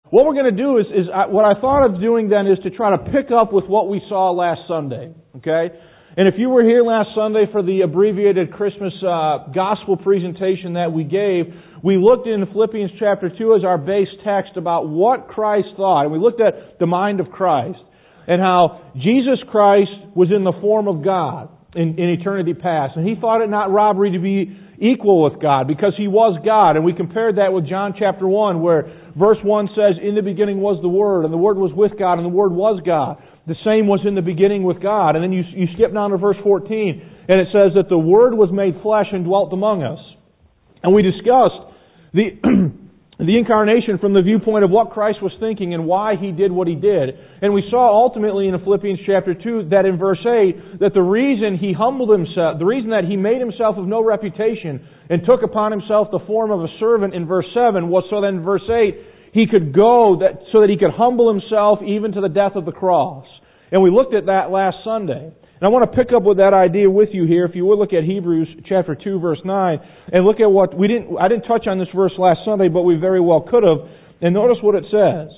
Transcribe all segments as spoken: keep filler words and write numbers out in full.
What we're going to do is, is I, what I thought of doing then is to try to pick up with what we saw last Sunday. Okay? And if you were here last Sunday for the abbreviated Christmas uh, gospel presentation that we gave, we looked in Philippians chapter two as our base text about what Christ thought. And we looked at the mind of Christ and how Jesus Christ was in the form of God in, in eternity past. And He thought it not robbery to be equal with God because He was God. And we compared that with John chapter one where verse one says, "In the beginning was the Word, and the Word was with God, and the Word was God. The same was in the beginning with God." And then you, you skip down to verse fourteen, and it says that the Word was made flesh and dwelt among us. And we discussed the the incarnation from the viewpoint of what Christ was thinking and why He did what He did. And we saw ultimately in Philippians chapter two that in verse eight that the reason He humbled Himself, the reason that He made Himself of no reputation and took upon Himself the form of a servant in verse seven was so that in verse eight He could go that so that He could humble Himself even to the death of the cross. And we looked at that last Sunday. And I want to pick up with that idea with you here. If you would look at Hebrews chapter two verse nine and look at what we didn't, I didn't touch on this verse last Sunday, but we very well could have. And notice what it says.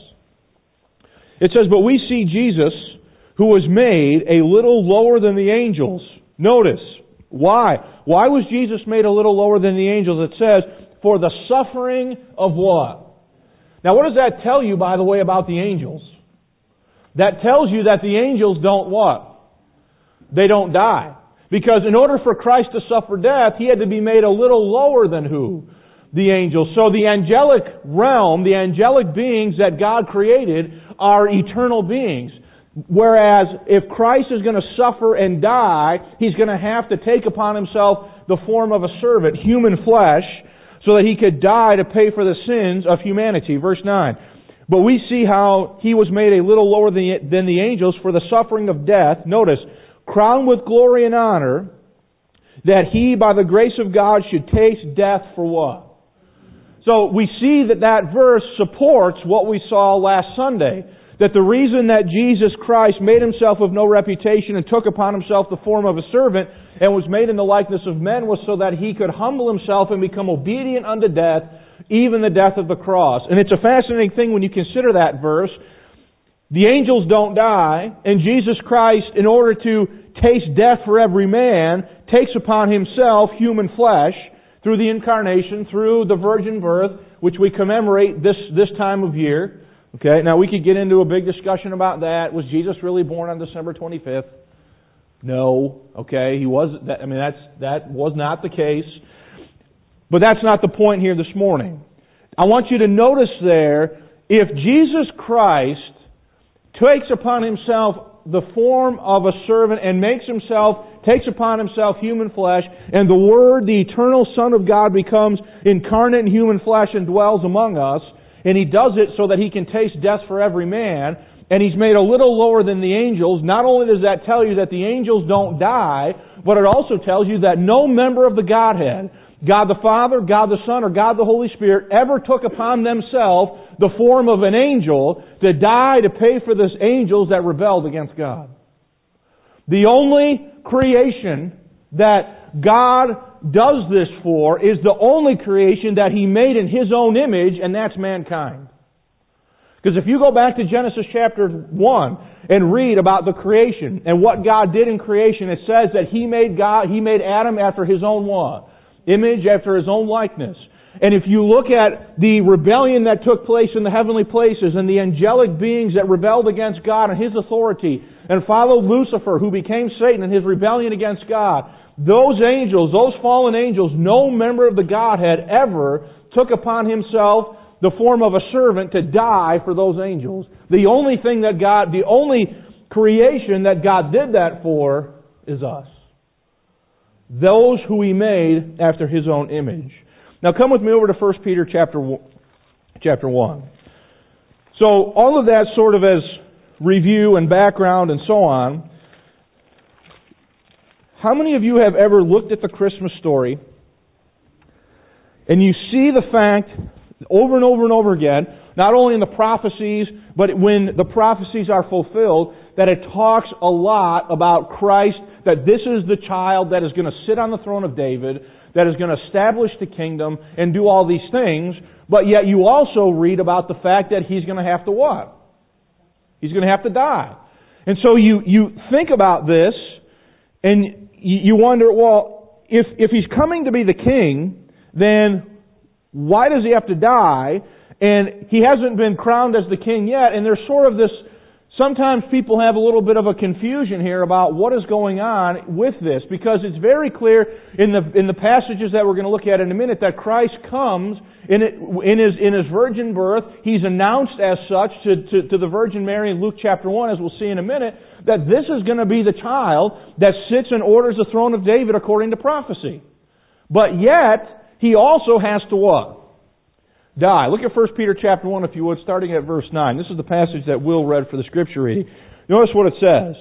It says, "But we see Jesus, who was made a little lower than the angels." Notice. Why? Why was Jesus made a little lower than the angels? It says, "For the suffering of" what? Now what does that tell you, by the way, about the angels? That tells you that the angels don't what? They don't die. Because in order for Christ to suffer death, He had to be made a little lower than who? The angels. So the angelic realm, the angelic beings that God created are eternal beings. Whereas if Christ is going to suffer and die, He's going to have to take upon Himself the form of a servant, human flesh, so that He could die to pay for the sins of humanity. Verse nine. "But we see how He was made a little lower than the, than the angels for the suffering of death." Notice, "crowned with glory and honor, that He, by the grace of God, should taste death for" what? So we see that that verse supports what we saw last Sunday. That the reason that Jesus Christ made Himself of no reputation and took upon Himself the form of a servant and was made in the likeness of men was so that He could humble Himself and become obedient unto death, even the death of the cross. And it's a fascinating thing when you consider that verse. The angels don't die, and Jesus Christ, in order to taste death for every man, takes upon Himself human flesh through the incarnation, through the virgin birth, which we commemorate this, this time of year. Okay, now we could get into a big discussion about that. Was Jesus really born on December twenty-fifth? No. Okay, He was. I mean, that's that was not the case. But that's not the point here this morning. I want you to notice there, if Jesus Christ takes upon Himself the form of a servant and makes Himself, takes upon Himself human flesh, and the Word, the eternal Son of God, becomes incarnate in human flesh and dwells among us, and He does it so that He can taste death for every man, and He's made a little lower than the angels, not only does that tell you that the angels don't die, but it also tells you that no member of the Godhead, God the Father, God the Son, or God the Holy Spirit, ever took upon themselves the form of an angel to die to pay for the angels that rebelled against God. The only creation that God does this for is the only creation that He made in His own image, and that's mankind. Because if you go back to Genesis chapter one and read about the creation and what God did in creation, it says that He made God, He made Adam after His own what? Image, after His own likeness. And if you look at the rebellion that took place in the heavenly places and the angelic beings that rebelled against God and His authority and followed Lucifer, who became Satan in his rebellion against God, those angels, those fallen angels, no member of the Godhead ever took upon himself the form of a servant to die for those angels. The only thing that God, the only creation that God did that for is us. Those who He made after His own image. Now come with me over to First Peter chapter chapter one. So all of that sort of as review and background and so on. How many of you have ever looked at the Christmas story and you see the fact over and over and over again, not only in the prophecies, but when the prophecies are fulfilled, that it talks a lot about Christ, that this is the child that is going to sit on the throne of David, that is going to establish the kingdom and do all these things, but yet you also read about the fact that He's going to have to what? He's going to have to die. And so you, you think about this, and you wonder, well, if, if He's coming to be the king, then why does He have to die? And He hasn't been crowned as the king yet, and there's sort of this, sometimes people have a little bit of a confusion here about what is going on with this, because it's very clear in the in the passages that we're going to look at in a minute that Christ comes in it, in his in his virgin birth. He's announced as such to, to, to the Virgin Mary in Luke chapter one, as we'll see in a minute, that this is going to be the child that sits and orders the throne of David according to prophecy. But yet, He also has to what? Die. Look at First Peter chapter one, if you would, starting at verse nine. This is the passage that Will read for the scripture reading. Notice what it says.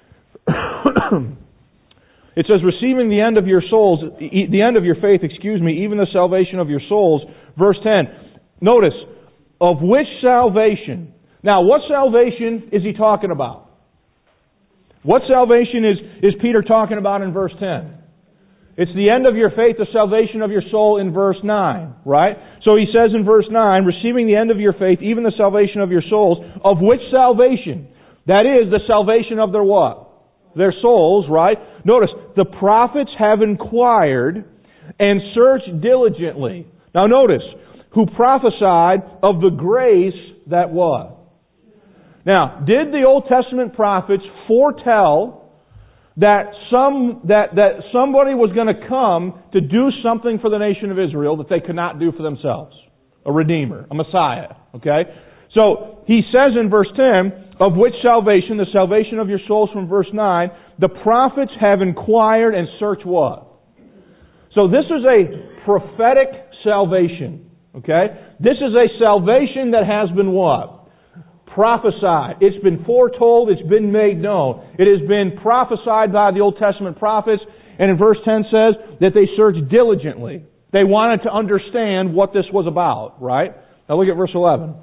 It says, receiving the end of your souls, the end of your faith, excuse me, even the salvation of your souls. Verse ten. Notice, of which salvation? Now, what salvation is he talking about? What salvation is, is Peter talking about in verse ten? It's the end of your faith, the salvation of your soul in verse nine, right? So he says in verse nine, receiving the end of your faith, even the salvation of your souls, of which salvation? That is, the salvation of their what? Their souls, right? Notice, the prophets have inquired and searched diligently. Now notice, who prophesied of the grace that was. Now, did the Old Testament prophets foretell that some that, that somebody was going to come to do something for the nation of Israel that they could not do for themselves? A Redeemer, a Messiah. Okay? So, he says in verse ten, of which salvation, the salvation of your souls from verse nine, the prophets have inquired and searched what? So this is a prophetic salvation. Okay? This is a salvation that has been what? Prophesied. It's been foretold. It's been made known. It has been prophesied by the Old Testament prophets. And in verse ten says that they searched diligently. They wanted to understand what this was about, right? Now look at verse eleven.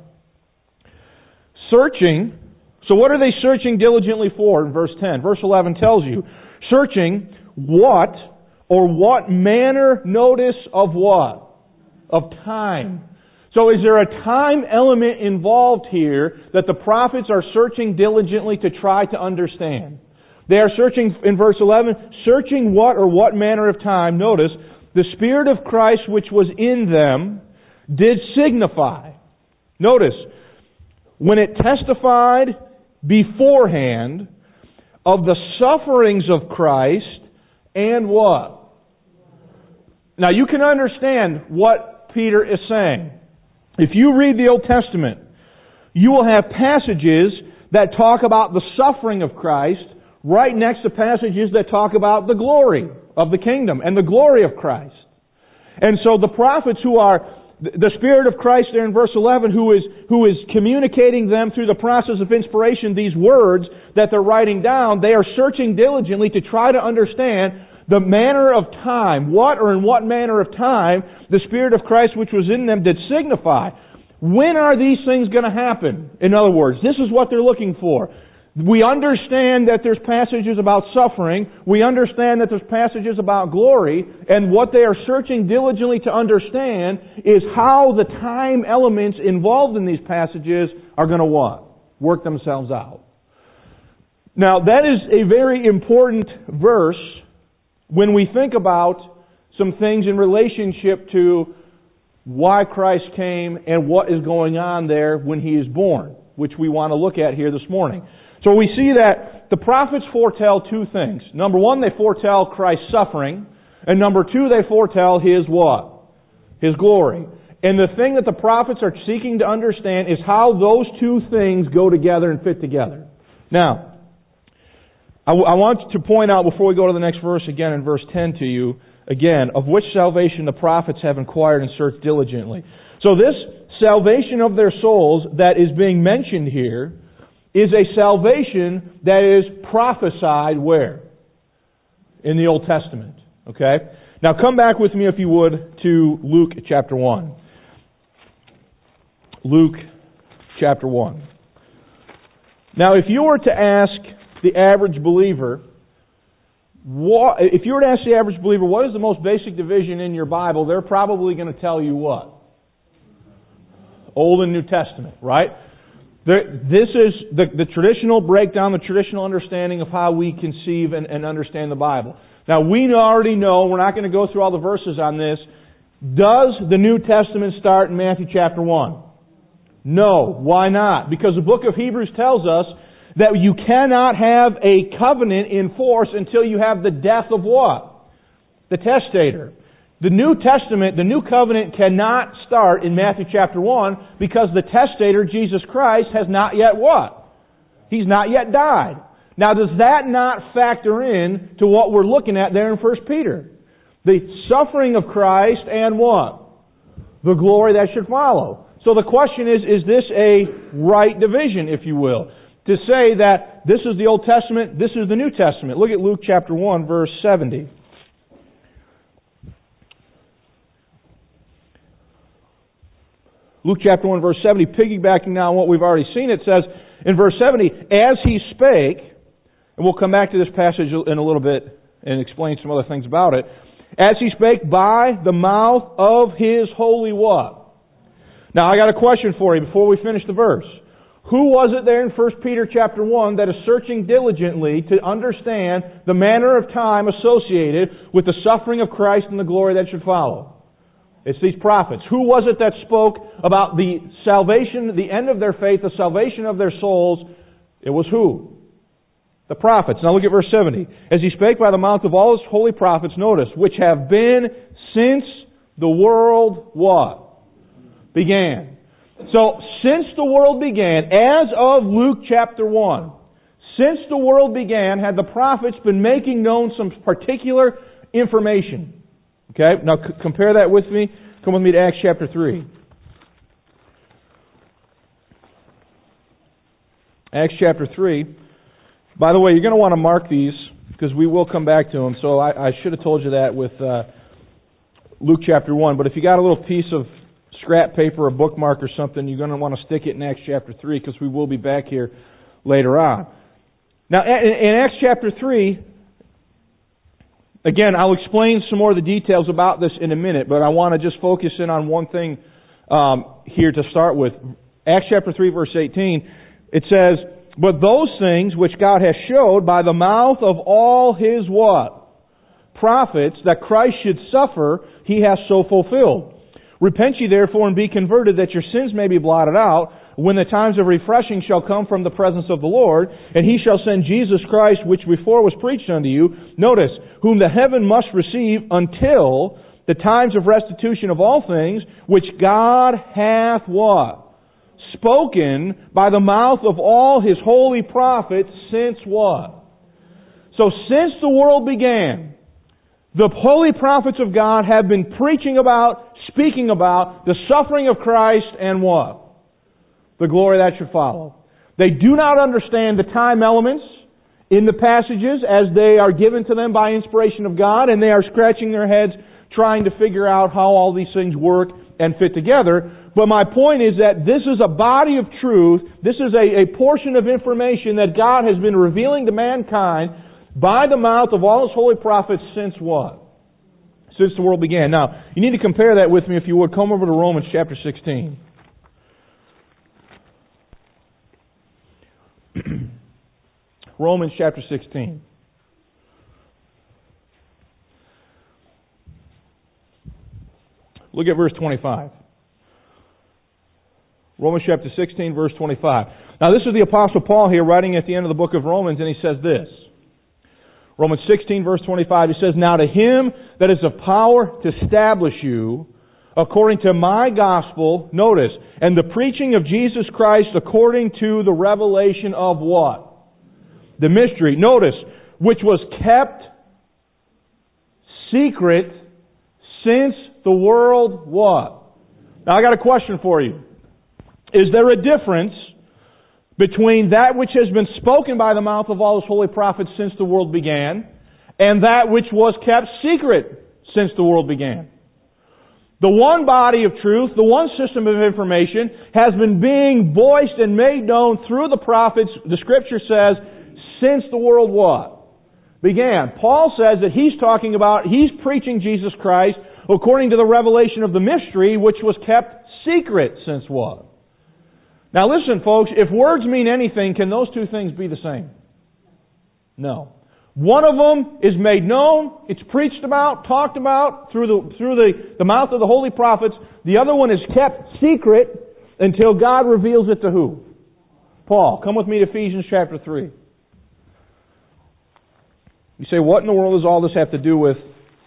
Searching. So what are they searching diligently for in verse ten? Verse eleven tells you, searching what or what manner, notice of what? Of time. So is there a time element involved here that the prophets are searching diligently to try to understand? They are searching, in verse eleven, searching what or what manner of time, notice, the Spirit of Christ which was in them did signify. Notice, when it testified beforehand of the sufferings of Christ and what? Now you can understand what Peter is saying. If you read the Old Testament, you will have passages that talk about the suffering of Christ right next to passages that talk about the glory of the kingdom and the glory of Christ. And so the prophets who are the Spirit of Christ there in verse eleven, who is who is communicating them through the process of inspiration, these words that they're writing down, they are searching diligently to try to understand the manner of time, what or in what manner of time the Spirit of Christ which was in them did signify. When are these things going to happen? In other words, this is what they're looking for. We understand that there's passages about suffering. We understand that there's passages about glory. And what they are searching diligently to understand is how the time elements involved in these passages are going to what? Work themselves out. Now, that is a very important verse when we think about some things in relationship to why Christ came and what is going on there when He is born, which we want to look at here this morning. So we see that the prophets foretell two things. Number one, they foretell Christ's suffering. And number two, they foretell His what? His glory. And the thing that the prophets are seeking to understand is how those two things go together and fit together. Now, I, w- I want to point out before we go to the next verse again in verse ten to you, again, of which salvation the prophets have inquired and searched diligently. So this salvation of their souls that is being mentioned here is a salvation that is prophesied where? In the Old Testament. Okay? Now come back with me, if you would, to Luke chapter one. Luke chapter one. Now if you were to ask the average believer, what, if you were to ask the average believer, what is the most basic division in your Bible, they're probably going to tell you what? Old and New Testament, right? There, this is the, the traditional breakdown, the traditional understanding of how we conceive and, and understand the Bible. Now, we already know, we're not going to go through all the verses on this. Does the New Testament start in Matthew chapter one? No. Why not? Because the book of Hebrews tells us that you cannot have a covenant in force until you have the death of what? The testator. The New Testament, the New Covenant cannot start in Matthew chapter one because the testator, Jesus Christ, has not yet what? He's not yet died. Now, does that not factor in to what we're looking at there in First Peter? The suffering of Christ and what? The glory that should follow. So the question is, is this a right division, if you will? To say that this is the Old Testament, this is the New Testament. Look at Luke chapter one, verse seventy. Luke chapter one, verse seventy, piggybacking now on what we've already seen, it says in verse seventy, as he spake, and we'll come back to this passage in a little bit and explain some other things about it, as he spake by the mouth of his holy what? Now I got a question for you before we finish the verse. Who was it there in First Peter chapter one that is searching diligently to understand the manner of time associated with the suffering of Christ and the glory that should follow? It's these prophets. Who was it that spoke about the salvation, the end of their faith, the salvation of their souls? It was who? The prophets. Now look at verse seventy. As he spake by the mouth of all his holy prophets, notice, which have been since the world what? Began. So, since the world began, as of Luke chapter one, since the world began, had the prophets been making known some particular information. Okay, now c- compare that with me. Come with me to Acts chapter three. Acts chapter three. By the way, you're going to want to mark these because we will come back to them. So I, I should have told you that with uh, Luke chapter one. But if you got a little piece of scrap paper or bookmark or something, you're going to want to stick it in Acts chapter three because we will be back here later on. Now, in Acts chapter three, again, I'll explain some more of the details about this in a minute, but I want to just focus in on one thing um, here to start with. Acts chapter three, verse eighteen, it says, but those things which God has showed by the mouth of all His what? Prophets, that Christ should suffer, He has so fulfilled. Repent ye therefore and be converted, that your sins may be blotted out, when the times of refreshing shall come from the presence of the Lord, and He shall send Jesus Christ, which before was preached unto you, notice, whom the heaven must receive until the times of restitution of all things, which God hath what? Spoken by the mouth of all His holy prophets since what? So since the world began, the holy prophets of God have been preaching about, speaking about the suffering of Christ and what? The glory that should follow. They do not understand the time elements in the passages as they are given to them by inspiration of God, and they are scratching their heads trying to figure out how all these things work and fit together. But my point is that this is a body of truth, this is a, a portion of information that God has been revealing to mankind by the mouth of all His holy prophets since what? Since the world began. Now, you need to compare that with me if you would. Come over to Romans chapter sixteen. Romans chapter sixteen. Look at verse twenty-five. Romans chapter sixteen, verse twenty-five. Now this is the Apostle Paul here writing at the end of the book of Romans, and he says this. Romans sixteen, verse twenty-five, he says, now to Him that is of power to establish you, according to my gospel, notice, and the preaching of Jesus Christ according to the revelation of what? The mystery. Notice, which was kept secret since the world what? Now I got a question for you. Is there a difference between that which has been spoken by the mouth of all His holy prophets since the world began and that which was kept secret since the world began? The one body of truth, the one system of information has been being voiced and made known through the prophets, the Scripture says, since the world what? began. Paul says that he's talking about, he's preaching Jesus Christ according to the revelation of the mystery which was kept secret since what? Now listen, folks, if words mean anything, can those two things be the same? No. One of them is made known, it's preached about, talked about through the through the, the mouth of the holy prophets. The other one is kept secret until God reveals it to who? Paul. Come with me to Ephesians chapter three. You say, what in the world does all this have to do with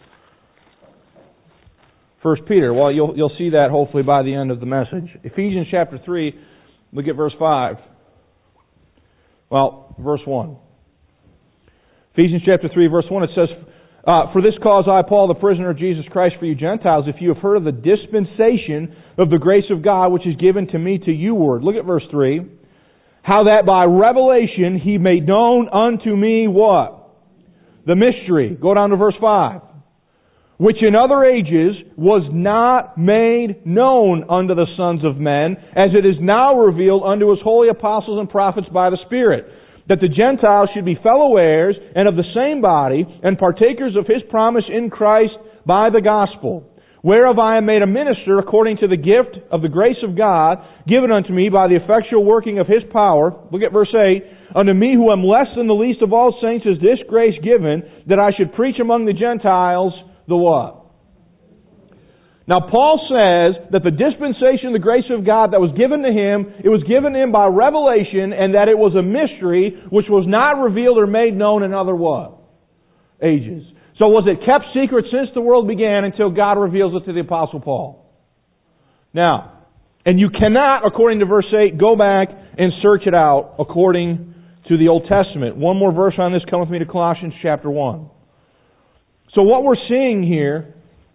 First Peter? Well, you'll you'll see that hopefully by the end of the message. Ephesians chapter three, look at verse five. Well, verse one. Ephesians chapter three, verse one, it says, uh, For this cause I, Paul, the prisoner of Jesus Christ for you Gentiles, if you have heard of the dispensation of the grace of God which is given to me to you ward. Look at verse three. How that by revelation He made known unto me what? The mystery. Go down to verse five. Which in other ages was not made known unto the sons of men, as it is now revealed unto His holy apostles and prophets by the Spirit, that the Gentiles should be fellow heirs and of the same body, and partakers of His promise in Christ by the gospel, whereof I am made a minister according to the gift of the grace of God, given unto me by the effectual working of His power. Look at verse eight. Unto me who am less than the least of all saints is this grace given, that I should preach among the Gentiles the what? Now Paul says that the dispensation of the grace of God that was given to him, it was given to him by revelation, and that it was a mystery which was not revealed or made known in other what? Ages. So was it kept secret since the world began until God reveals it to the Apostle Paul? Now, and you cannot, according to verse eight, go back and search it out according to the Old Testament. One more verse on this. Come with me to Colossians chapter one. So what we're seeing here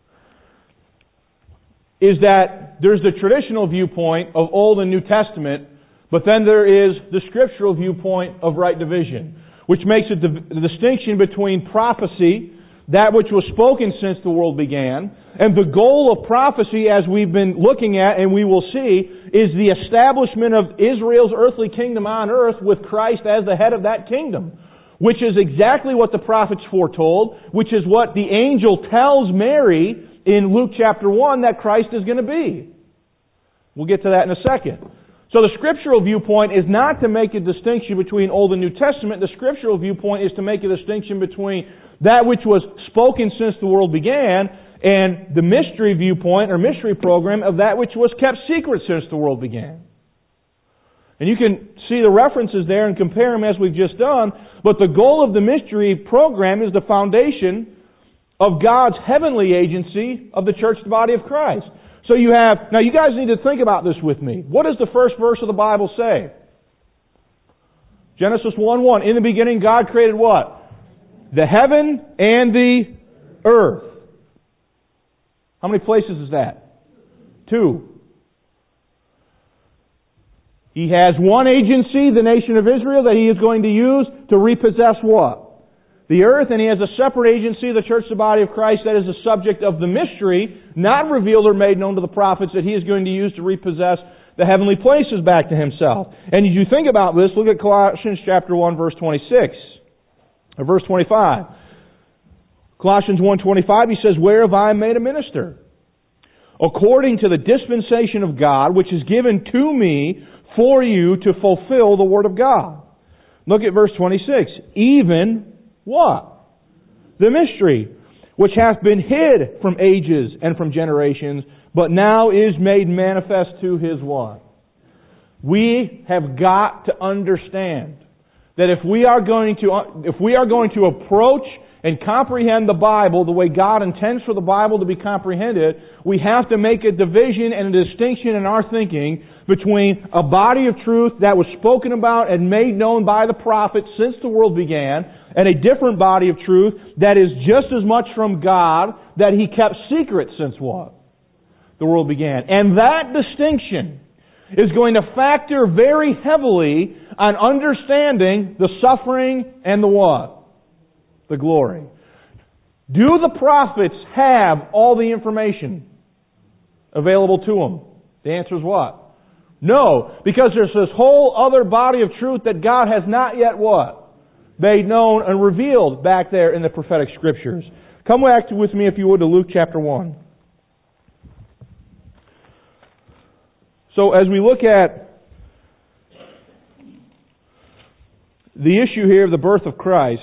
is that there's the traditional viewpoint of Old and New Testament, but then there is the scriptural viewpoint of right division, which makes a the distinction between prophecy, that which was spoken since the world began, and the goal of prophecy, as we've been looking at and we will see, is the establishment of Israel's earthly kingdom on earth with Christ as the head of that kingdom, which is exactly what the prophets foretold, which is what the angel tells Mary in Luke chapter one that Christ is going to be. We'll get to that in a second. So the scriptural viewpoint is not to make a distinction between Old and New Testament. The scriptural viewpoint is to make a distinction between that which was spoken since the world began and the mystery viewpoint or mystery program of that which was kept secret since the world began. And you can see the references there and compare them as we've just done. But the goal of the mystery program is the foundation of God's heavenly agency of the church, the body of Christ. So you have, now you guys need to think about this with me. What does the first verse of the Bible say? Genesis one one. In the beginning God created what? The heaven and the earth. How many places is that? Two. He has one agency, the nation of Israel, that He is going to use to repossess what? The earth, and He has a separate agency, the church, the body of Christ, that is the subject of the mystery, not revealed or made known to the prophets, that He is going to use to repossess the heavenly places back to Himself. And as you think about this, look at Colossians chapter one, verse twenty-six, or verse twenty-five. Colossians one twenty-five, he says, Whereof I am made a minister, according to the dispensation of God, which is given to me for you to fulfill the word of God. Look at verse twenty-six. Even what? The mystery, which hath been hid from ages and from generations, but now is made manifest to His what? We have got to understand that if we are going to, if we are going to approach and comprehend the Bible the way God intends for the Bible to be comprehended, we have to make a division and a distinction in our thinking between a body of truth that was spoken about and made known by the prophets since the world began, and a different body of truth that is just as much from God that He kept secret since what? The world began. And that distinction is going to factor very heavily on understanding the suffering and the what? The glory. Do the prophets have all the information available to them? The answer is what? No, because there's this whole other body of truth that God has not yet what? made known and revealed back there in the prophetic Scriptures. Come back with me, if you would, to Luke chapter one. So as we look at the issue here of the birth of Christ,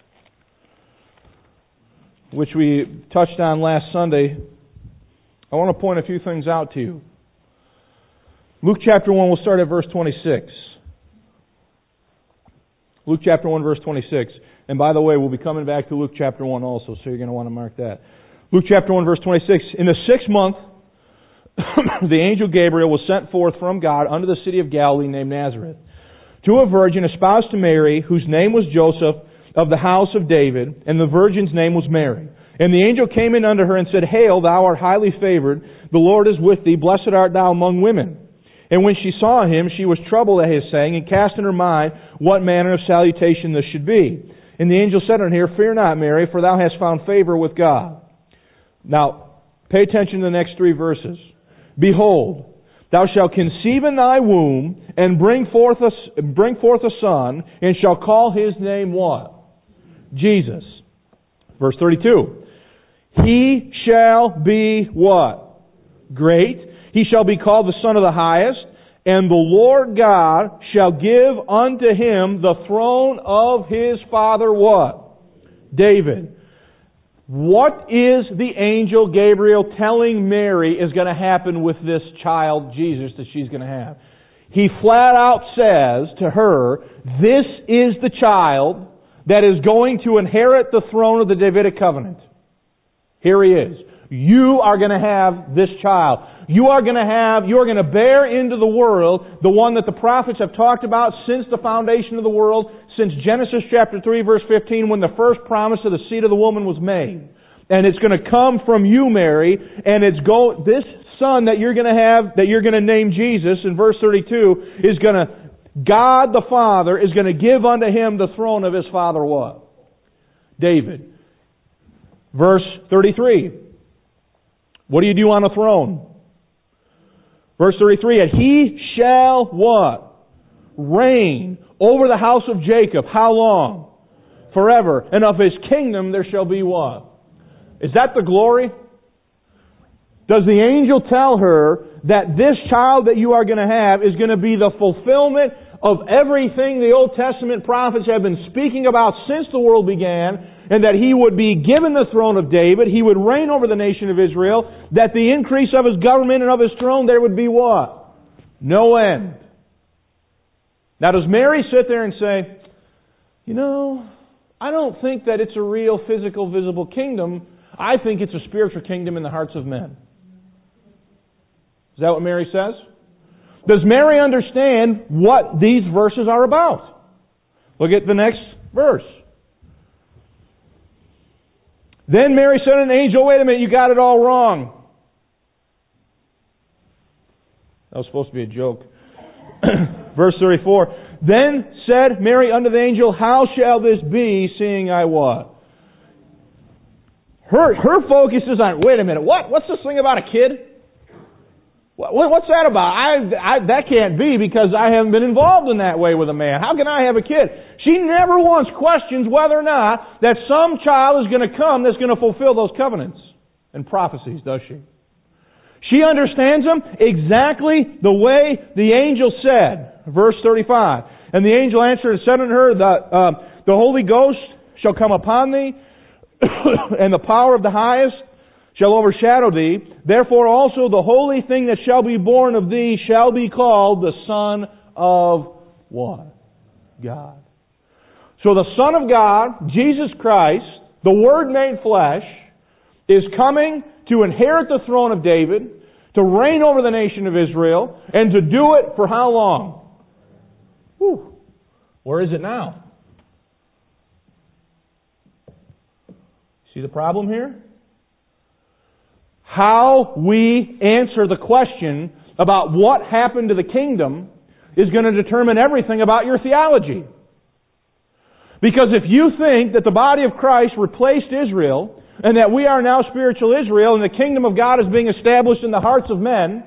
which we touched on last Sunday, I want to point a few things out to you. Luke chapter one, we'll start at verse twenty-six. Luke chapter one, verse twenty-six. And by the way, we'll be coming back to Luke chapter one also, so you're going to want to mark that. Luke chapter one, verse twenty-six. In the sixth month, the angel Gabriel was sent forth from God unto the city of Galilee named Nazareth, to a virgin espoused to Mary, whose name was Joseph, of the house of David, and the virgin's name was Mary. And the angel came in unto her and said, Hail, thou art highly favored, the Lord is with thee, blessed art thou among women. And when she saw him, she was troubled at his saying, and cast in her mind what manner of salutation this should be. And the angel said unto her, Fear not, Mary, for thou hast found favor with God. Now, pay attention to the next three verses. Behold, thou shalt conceive in thy womb, and bring forth a, bring forth a son, and shall call his name what? Jesus. Verse thirty-two. He shall be what? Great. He shall be called the Son of the Highest, and the Lord God shall give unto him the throne of his father what? David. What is the angel Gabriel telling Mary is going to happen with this child, Jesus, that she's going to have? He flat out says to her, this is the child that is going to inherit the throne of the Davidic covenant. Here he is. You are going to have this child. You are going to have, you are going to bear into the world the one that the prophets have talked about since the foundation of the world, since Genesis chapter three verse fifteen, when the first promise of the seed of the woman was made. And it's going to come from you, Mary, and it's go, this son that you're going to have, that you're going to name Jesus, in verse thirty-two, is going to, God the Father is going to give unto him the throne of his father what? David. Verse thirty-three. What do you do on a throne? Verse thirty-three, and he shall what? Reign over the house of Jacob. How long? Forever. And of his kingdom there shall be what? Is that the glory? Does the angel tell her that this child that you are going to have is going to be the fulfillment of everything the Old Testament prophets have been speaking about since the world began, and that he would be given the throne of David, he would reign over the nation of Israel, that the increase of his government and of his throne there would be what? No end. Now does Mary sit there and say, you know, I don't think that it's a real physical, visible kingdom. I think it's a spiritual kingdom in the hearts of men. Is that what Mary says? Does Mary understand what these verses are about? Look at the next verse. Then Mary said to an angel, wait a minute, you got it all wrong. That was supposed to be a joke. Verse thirty-four. Then said Mary unto the angel, how shall this be, seeing I what? Her, her focus is on, wait a minute, what? What's this thing about a kid? What, what's that about? I, I, that can't be because I haven't been involved in that way with a man. How can I have a kid? She never once questions whether or not that some child is going to come that's going to fulfill those covenants and prophecies, does she? She understands them exactly the way the angel said. Verse thirty-five. And the angel answered and said unto her, the, uh, the Holy Ghost shall come upon thee, and the power of the highest shall overshadow thee. Therefore also the holy thing that shall be born of thee shall be called the Son of what? God. So the Son of God, Jesus Christ, the Word made flesh, is coming to inherit the throne of David, to reign over the nation of Israel, and to do it for how long? Whew. Where is it now? See the problem here? How we answer the question about what happened to the kingdom is going to determine everything about your theology. Because if you think that the body of Christ replaced Israel, and that we are now spiritual Israel, and the kingdom of God is being established in the hearts of men,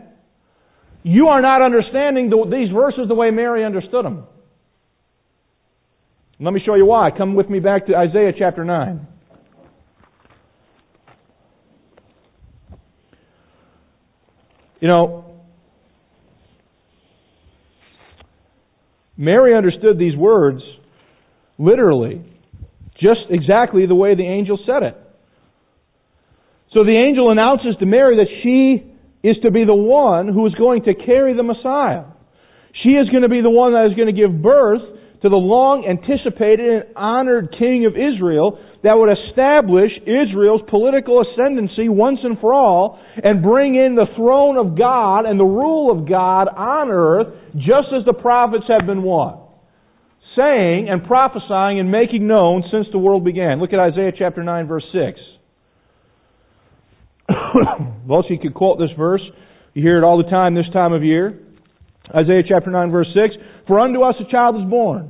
you are not understanding the, these verses the way Mary understood them. Let me show you why. Come with me back to Isaiah chapter nine. You know, Mary understood these words literally, just exactly the way the angel said it. So the angel announces to Mary that she is to be the one who is going to carry the Messiah. She is going to be the one that is going to give birth to the long anticipated and honored King of Israel that would establish Israel's political ascendancy once and for all and bring in the throne of God and the rule of God on earth, just as the prophets have been what? Saying and prophesying and making known since the world began. Look at Isaiah chapter nine verse six. Well, so you could quote this verse. You hear it all the time this time of year. Isaiah chapter nine verse six. For unto us a child is born.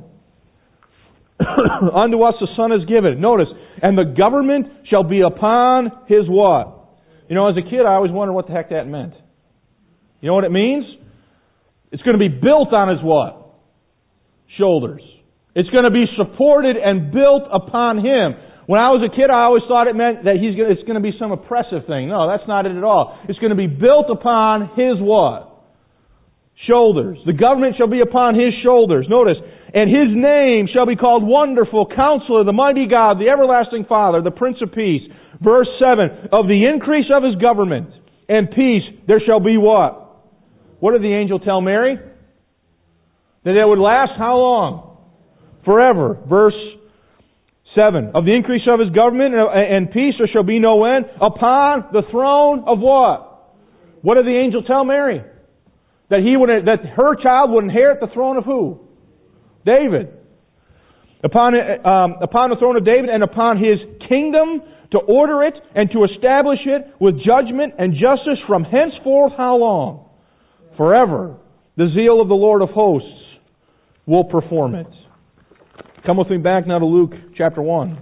Unto us a son is given. Notice, and the government shall be upon his what? You know, as a kid, I always wondered what the heck that meant. You know what it means? It's going to be built on his what? Shoulders. It's going to be supported and built upon him. When I was a kid, I always thought it meant that he's going to, it's going to be some oppressive thing. No, that's not it at all. It's going to be built upon his what? Shoulders. The government shall be upon his shoulders. Notice, and his name shall be called Wonderful, Counselor, the Mighty God, the Everlasting Father, the Prince of Peace. Verse seven, of the increase of his government and peace there shall be what? What did the angel tell Mary? That it would last how long? Forever. Verse seven, of the increase of his government and peace there shall be no end upon the throne of what? What did the angel tell Mary? That he would, that her child would inherit the throne of who? David. Upon, um, upon the throne of David and upon his kingdom to order it and to establish it with judgment and justice from henceforth how long? Forever. The zeal of the Lord of hosts will perform it. Come with me back now to Luke chapter one.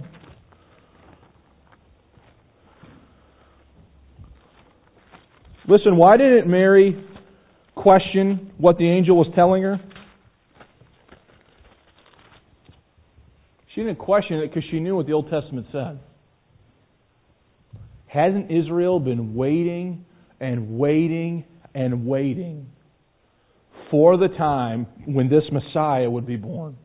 Listen, why didn't Mary question what the angel was telling her? She didn't question it because she knew what the Old Testament said. Hasn't Israel been waiting and waiting and waiting for the time when this Messiah would be born?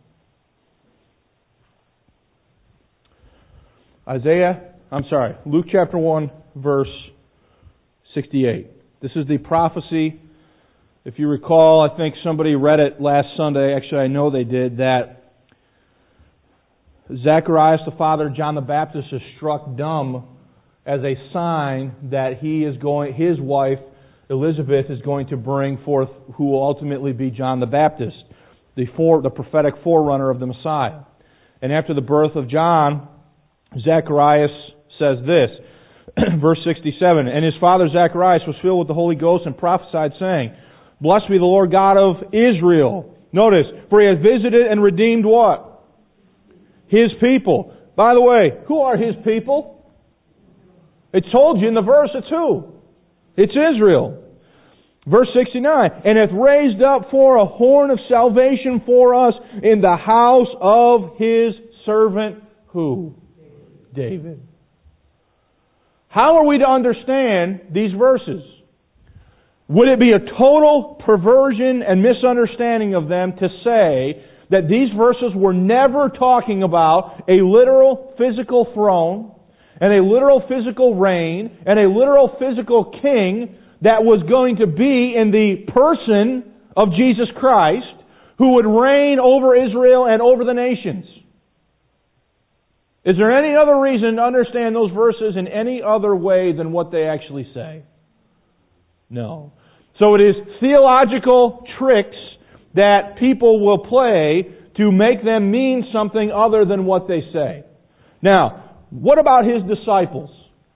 Isaiah, I'm sorry, Luke chapter one, verse sixty-eight. This is the prophecy. If you recall, I think somebody read it last Sunday. Actually, I know they did, that Zacharias, the father of John the Baptist, is struck dumb as a sign that he is going, his wife, Elizabeth, is going to bring forth who will ultimately be John the Baptist, the, for, the prophetic forerunner of the Messiah. And after the birth of John, Zacharias says this, verse sixty-seven, and his father Zacharias was filled with the Holy Ghost and prophesied, saying, Blessed be the Lord God of Israel. Notice, for he has visited and redeemed what? His people. By the way, who are his people? It told you in the verse it's who? It's Israel. Verse sixty-nine, and hath raised up for a horn of salvation for us in the house of his servant who? David. How are we to understand these verses? Would it be a total perversion and misunderstanding of them to say that these verses were never talking about a literal physical throne and a literal physical reign and a literal physical king that was going to be in the person of Jesus Christ who would reign over Israel and over the nations? Is there any other reason to understand those verses in any other way than what they actually say? No. So it is theological tricks that people will play to make them mean something other than what they say. Now, what about his disciples?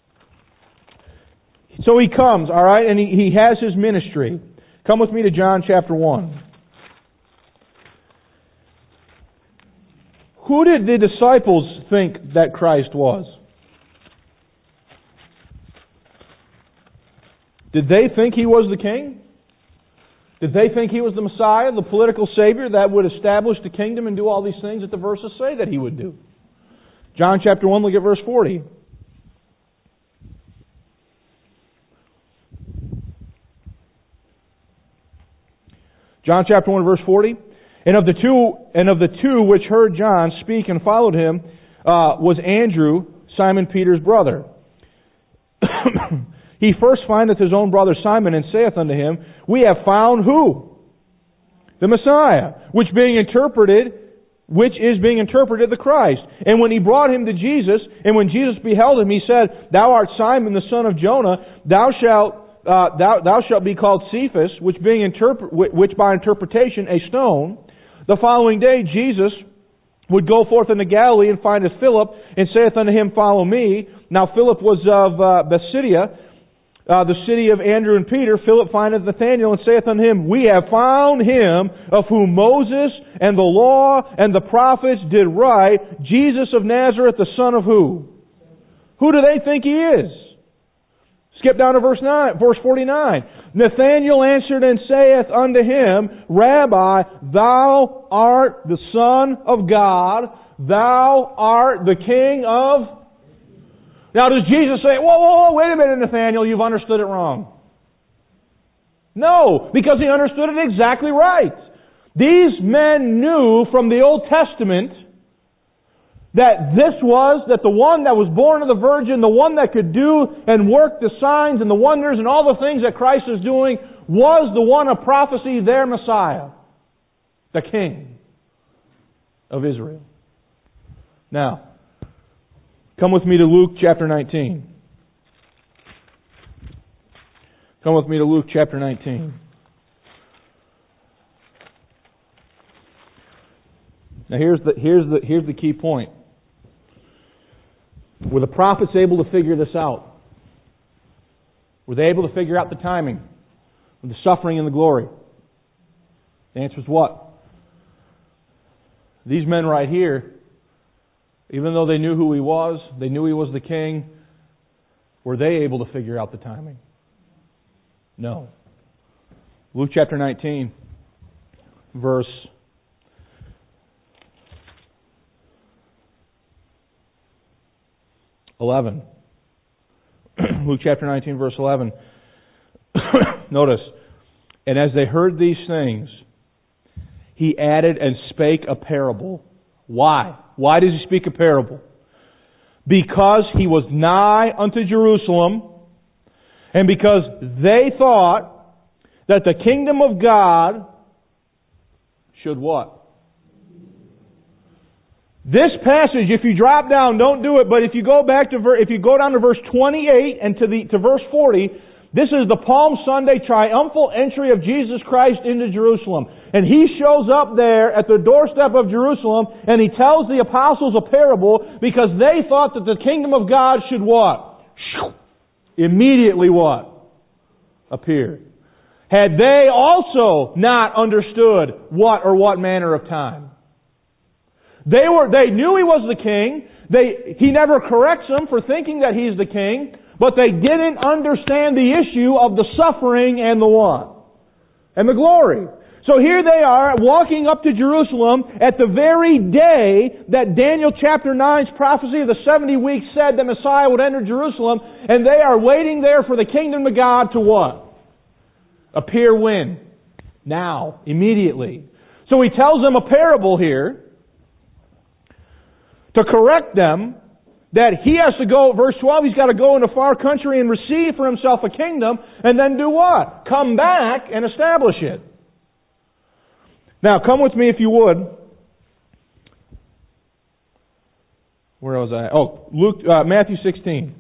So he comes, all right, and he, he has his ministry. Come with me to John chapter one. Who did the disciples think that Christ was? Did they think he was the king? Did they think He was the Messiah, the political Savior that would establish the kingdom and do all these things that the verses say that He would do? John chapter one, look at verse forty. John chapter one, verse forty. And of the two, and of the two which heard John speak and followed him, uh, was Andrew, Simon Peter's brother. He first findeth his own brother Simon, and saith unto him, We have found who? The Messiah, which being interpreted, which is being interpreted the Christ. And when he brought him to Jesus, and when Jesus beheld him, he said, Thou art Simon the son of Jonah, thou shalt uh, thou, thou shalt be called Cephas, which being interpret, which by interpretation a stone. The following day Jesus would go forth into Galilee and findeth Philip, and saith unto him, Follow me. Now Philip was of uh, Bethsaida, Uh, the city of Andrew and Peter. Philip findeth Nathanael, and saith unto him, We have found him of whom Moses and the law and the prophets did write, Jesus of Nazareth, the son of who? Who do they think He is? Skip down to verse nine, verse forty-nine. Nathanael answered and saith unto him, Rabbi, Thou art the Son of God, Thou art the King of... Now, does Jesus say, whoa, whoa, whoa, wait a minute, Nathanael, you've understood it wrong? No, because he understood it exactly right. These men knew from the Old Testament that this was, that the one that was born of the Virgin, the one that could do and work the signs and the wonders and all the things that Christ is doing, was the one of prophecy, their Messiah, the King of Israel. Now, come with me to Luke chapter nineteen. Come with me to Luke chapter nineteen. Now here's the here's the here's the key point. Were the prophets able to figure this out? Were they able to figure out the timing of the suffering and the glory? The answer is what? These men right here, even though they knew who He was, they knew He was the King, were they able to figure out the timing? No. Luke chapter nineteen, verse eleven. Luke chapter nineteen, verse eleven. Notice, and as they heard these things, He added and spake a parable. Why? Why does He speak a parable? Because He was nigh unto Jerusalem, and because they thought that the kingdom of God should what? This passage, if you drop down, don't do it, but if you go back to ver- if you go down to verse twenty-eight and to the to verse forty, this is the Palm Sunday triumphal entry of Jesus Christ into Jerusalem. And He shows up there at the doorstep of Jerusalem, and He tells the apostles a parable because they thought that the kingdom of God should what? Immediately what? Appear. Had they also not understood what or what manner of time? They were, they knew He was the King. They, He never corrects them for thinking that He's the King, but they didn't understand the issue of the suffering and the what? And the glory. So here they are walking up to Jerusalem at the very day that Daniel chapter nine's prophecy of the seventy weeks said that Messiah would enter Jerusalem, and they are waiting there for the kingdom of God to what? Appear when? Now. Immediately. So He tells them a parable here to correct them that He has to go, verse twelve, He's got to go into far country and receive for Himself a kingdom, and then do what? Come back and establish it. Now, come with me if you would. Where was I? Oh, Luke, uh, Matthew sixteen.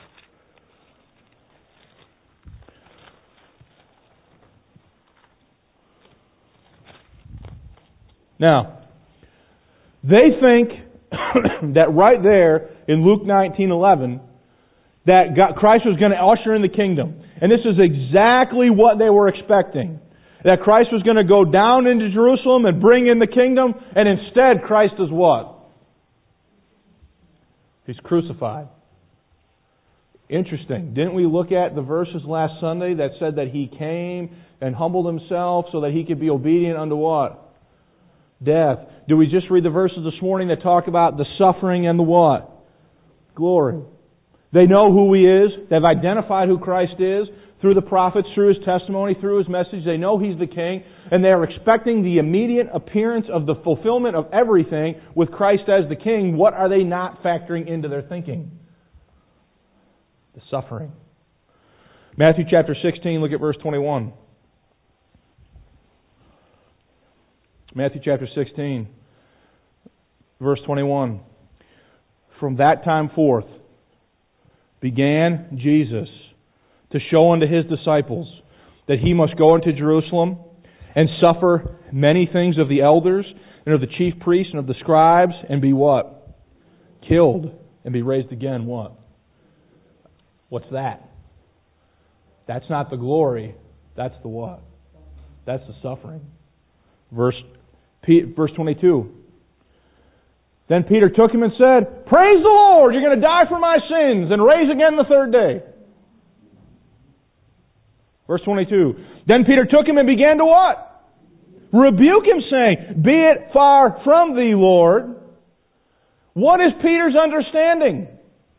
Now, they think that right there in Luke nineteen eleven, that God, Christ was going to usher in the kingdom. And this is exactly what they were expecting. That Christ was going to go down into Jerusalem and bring in the kingdom, and instead Christ is what? He's crucified. Interesting. Didn't we look at the verses last Sunday that said that He came and humbled Himself so that He could be obedient unto what? Death. Do we just read the verses this morning that talk about the suffering and the what? Glory. They know who He is. They've identified who Christ is through the prophets, through His testimony, through His message. They know He's the King, and they are expecting the immediate appearance of the fulfillment of everything with Christ as the King. What are they not factoring into their thinking? The suffering. Matthew chapter sixteen, look at verse twenty-one. Matthew chapter sixteen, verse twenty-one. From that time forth began Jesus to show unto His disciples that He must go into Jerusalem and suffer many things of the elders and of the chief priests and of the scribes, and be what? Killed, and be raised again. What? What's that? That's not the glory. That's the what? That's the suffering. Verse, verse twenty-two. Then Peter took him and said, Praise the Lord! You're going to die for my sins and raise again the third day. Verse twenty-two. Then Peter took him and began to what? Rebuke him, saying, Be it far from thee, Lord. What is Peter's understanding?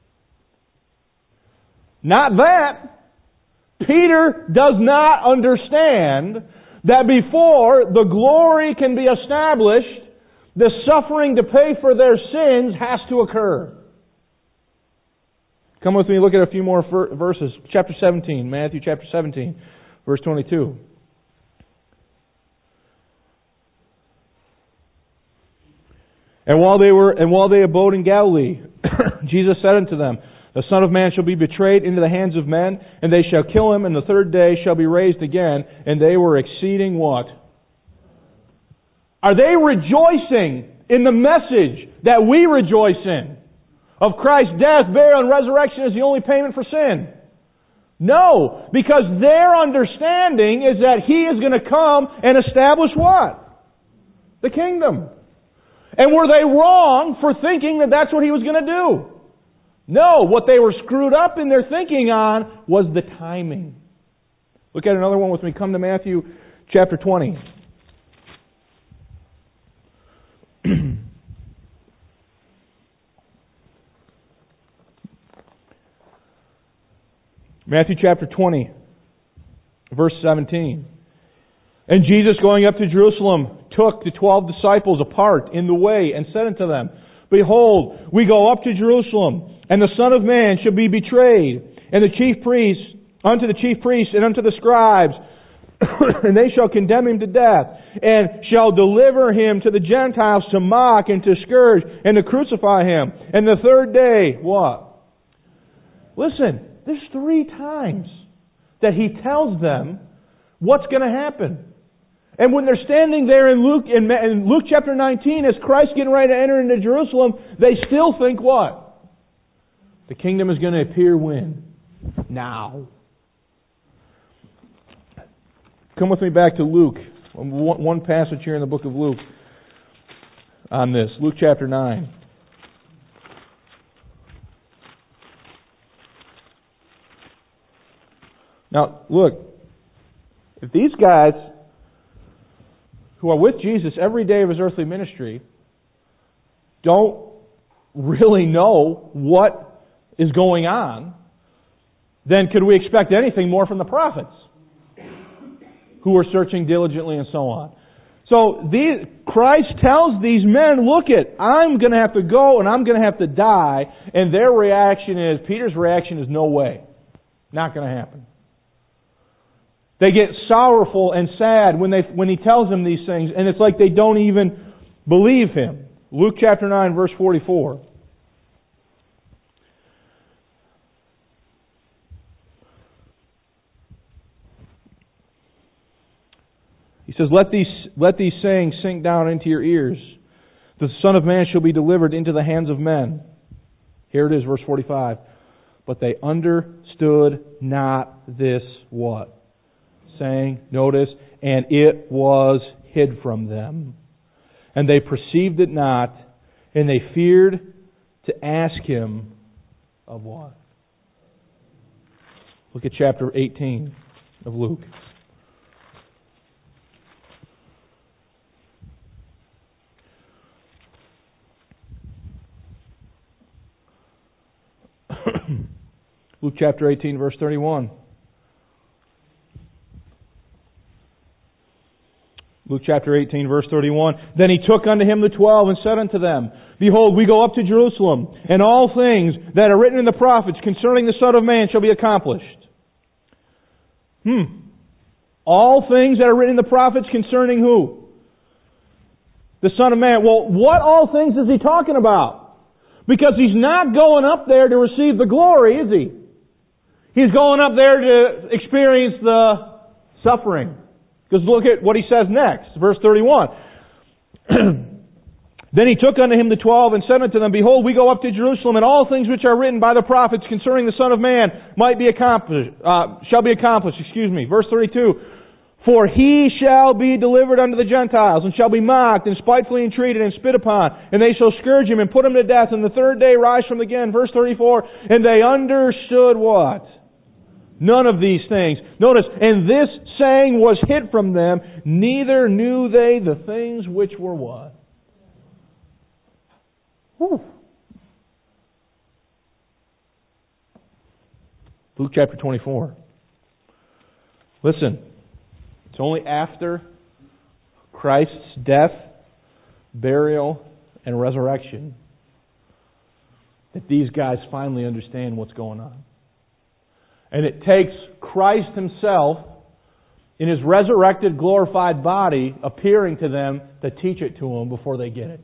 Not that. Peter does not understand that before the glory can be established, the suffering to pay for their sins has to occur. Come with me and look at a few more verses. Chapter seventeen, Matthew chapter seventeen, verse twenty-two. And while they were and while they abode in Galilee, Jesus said unto them, The Son of Man shall be betrayed into the hands of men, and they shall kill Him, and the third day shall be raised again. And they were exceeding what? Are they rejoicing in the message that we rejoice in? Of Christ's death, burial, and resurrection as the only payment for sin? No, because their understanding is that He is going to come and establish what? The kingdom. And were they wrong for thinking that that's what He was going to do? No, what they were screwed up in their thinking on was the timing. Look at another one with me. Come to Matthew chapter twenty. Matthew chapter twenty, verse seventeen. And Jesus, going up to Jerusalem, took the twelve disciples apart in the way, and said unto them, Behold, we go up to Jerusalem, and the Son of Man shall be betrayed, and the chief priests, unto the chief priests, and unto the scribes, and they shall condemn Him to death, and shall deliver Him to the Gentiles to mock, and to scourge, and to crucify Him. And the third day, what? Listen, there's three times that He tells them what's going to happen. And when they're standing there in Luke, in, in Luke chapter nineteen, as Christ's getting ready to enter into Jerusalem, they still think what? The kingdom is going to appear when? Now. Come with me back to Luke. One, one passage here in the book of Luke on this. Luke chapter nine. Now, look. If these guys who are with Jesus every day of His earthly ministry don't really know what is going on, then could we expect anything more from the prophets who are searching diligently and so on? So these, Christ tells these men, look it, I'm going to have to go and I'm going to have to die. And their reaction is, Peter's reaction is no way. Not going to happen. They get sorrowful and sad when they when He tells them these things, and it's like they don't even believe Him. Luke chapter nine, verse forty-four. He says, Let these, let these sayings sink down into your ears. The Son of Man shall be delivered into the hands of men. Here it is, verse forty-five. But they understood not this what? Saying, notice, and it was hid from them. And they perceived it not, and they feared to ask Him of what? Look at chapter eighteen of Luke. Luke chapter eighteen, verse thirty-one. Luke chapter eighteen, verse thirty-one. Then he took unto him the twelve and said unto them, Behold, we go up to Jerusalem, and all things that are written in the prophets concerning the Son of Man shall be accomplished. Hmm. All things that are written in the prophets concerning who? The Son of Man. Well, what all things is he talking about? Because he's not going up there to receive the glory, is he? He's going up there to experience the suffering. Because look at what he says next, verse thirty-one. Then he took unto him the twelve and said unto them, Behold, we go up to Jerusalem, and all things which are written by the prophets concerning the Son of Man might be accomplished, uh, shall be accomplished. Excuse me. Verse thirty-two. For he shall be delivered unto the Gentiles, and shall be mocked, and spitefully entreated, and spit upon, and they shall scourge him, and put him to death, and the third day rise from again. Verse thirty-four. And they understood what? None of these things. Notice, and this saying was hid from them, neither knew they the things which were what? Whew. Luke chapter twenty-four. Listen, it's only after Christ's death, burial, and resurrection that these guys finally understand what's going on. And it takes Christ Himself in His resurrected, glorified body appearing to them to teach it to them before they get it.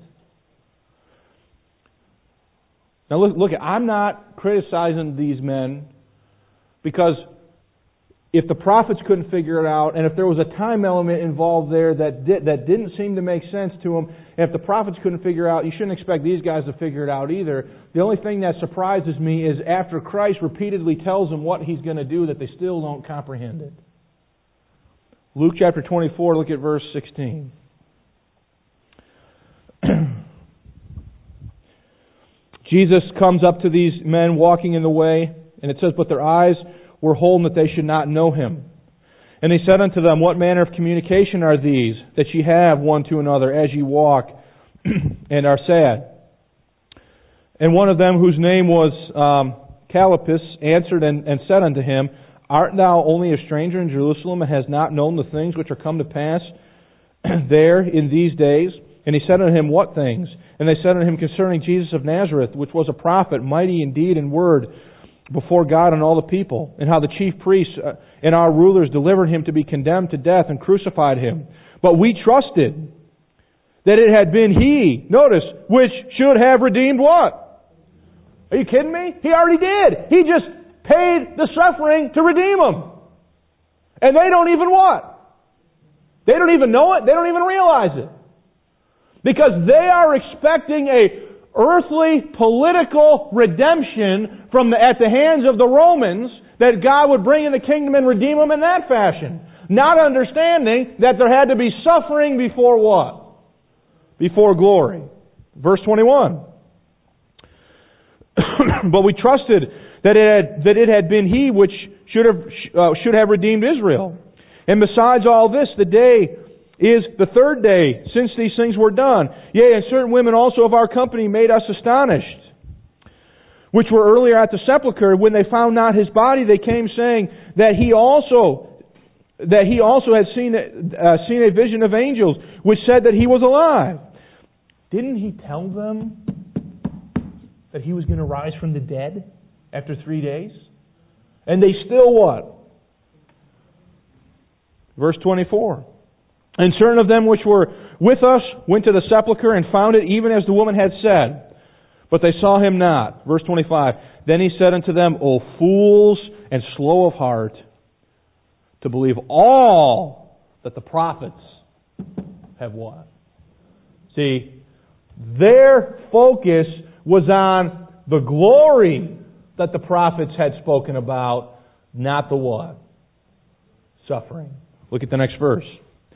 Now look, look, I'm not criticizing these men because if the prophets couldn't figure it out, and if there was a time element involved there that did, that didn't seem to make sense to them, and if the prophets couldn't figure it out, you shouldn't expect these guys to figure it out either. The only thing that surprises me is after Christ repeatedly tells them what He's going to do, that they still don't comprehend it. Luke chapter twenty-four, look at verse sixteen. Jesus comes up to these men walking in the way, and it says, But their eyes were holden that they should not know Him. And He said unto them, What manner of communication are these that ye have one to another as ye walk and are sad? And one of them, whose name was um, Cleopas, answered and, and said unto him, Art thou only a stranger in Jerusalem, and hast not known the things which are come to pass there in these days? And he said unto him, What things? And they said unto him, Concerning Jesus of Nazareth, which was a prophet, mighty in deed and word before God and all the people, and how the chief priests and our rulers delivered Him to be condemned to death and crucified Him. But we trusted that it had been He, notice, which should have redeemed what? Are you kidding me? He already did. He just paid the suffering to redeem them. And they don't even what? They don't even know it. They don't even realize it. Because they are expecting a earthly political redemption from the, at the hands of the Romans, that God would bring in the kingdom and redeem them in that fashion. Not understanding that there had to be suffering before what? Before glory. Verse twenty-one. But we trusted that it had, that it had been He which should have, uh, should have redeemed Israel. And besides all this, the day is the third day since these things were done. Yea, and certain women also of our company made us astonished, which were earlier at the sepulchre. When they found not His body, they came saying that he also that he also had seen uh, seen a vision of angels, which said that He was alive. Didn't He tell them that He was going to rise from the dead after three days? And they still what? Verse twenty-four. And certain of them which were with us went to the sepulchre and found it even as the woman had said, but they saw Him not. Verse twenty-five. Then He said unto them, O fools and slow of heart, to believe all that the prophets have what? See, their focus was on the glory that the prophets had spoken about, not the what? Suffering. Look at the next verse.